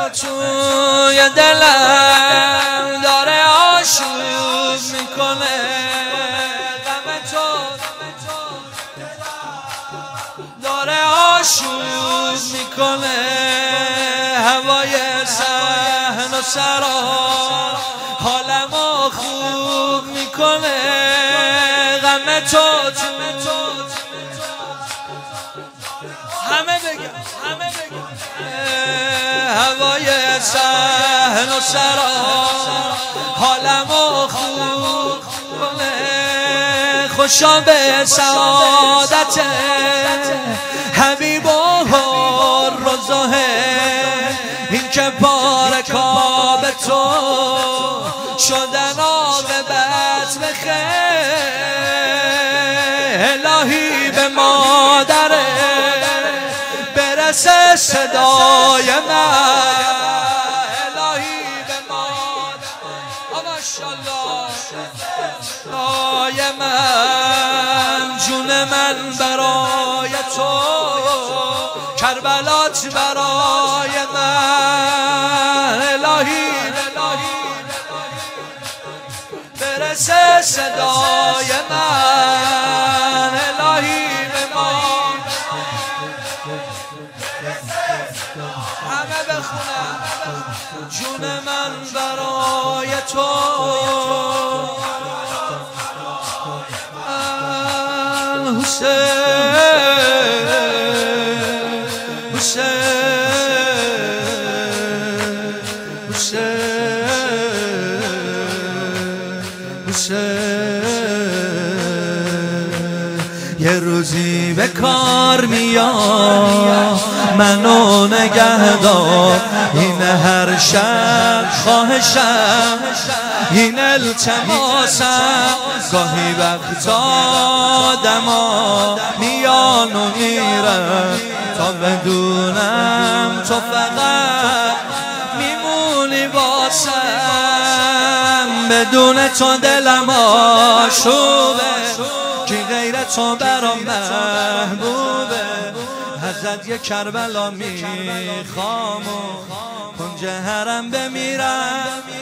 توی دلم داره آشوب میکنه، غم تو داره آشوب میکنه، هوای صحن و سرا حالمو خوب میکنه، غم تو همه بگم هوای صحن و سرا حالمو خوب کنه، خوشا به سعادت حبیب و روزه، این که پاره کاب تو شدن عاقبت بخیر، الهی به مادره برسه صدای من، الهی به مادر ماشاءالله صدای من، جون من برای تو، کربلات برای من، الهی برسه صدای من، الهی به ما همه بخونم، جون من برای تو، یه روزی به کار میاد منو نگهدار، این هر شب خواهشم، این التماسم، گاهی وقتا آدما میان و میرن تا بدونم تو فقط میمونی واسم، بدون تو دلم آشوبه، کی غیر تو برام محبوبه، ازت یه کربلا میخوام و کنج حرم بمیرم،